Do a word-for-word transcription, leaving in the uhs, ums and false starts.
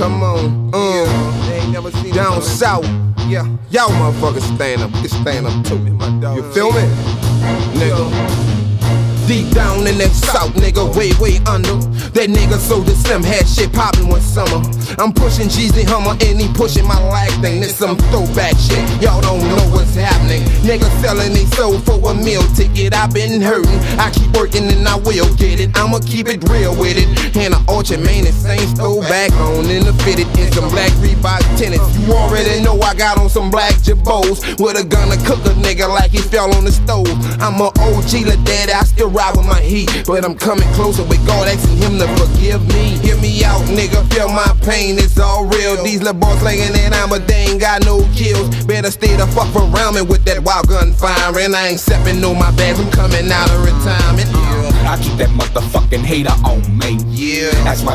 come on. Um, they ain't never seen down south. Yeah, y'all motherfuckers stand up. You can stand up too. You feel me? Nigga. Deep down in that south, nigga, way, way under. That nigga Soulja Slim had shit poppin' one summer. I'm pushing Jeezy Hummer and he pushing my lag thing. This some throwback shit, y'all don't know what's happening. Nigga selling they soul for a meal ticket. I been hurting, I keep working and I will get it. I'ma keep it real with it. And a Orchard, man, the same throwback on in the fitted in some black Reebok tennis. You already know I got on some black Jabos with a gun to cook a nigga like he fell on the stove. I'm a O G, la daddy, I still ride with my heat, but I'm coming closer with God, asking him to forgive me. Hear me out, nigga, feel my pain, it's all real. These little boys slinging that I'm but they ain't got no kills. Better stay the fuck around me with that wild gun firing. I ain't stepping on my bags, I'm coming out of retirement. Yeah. I keep that motherfucking hater on me. Yeah, that's why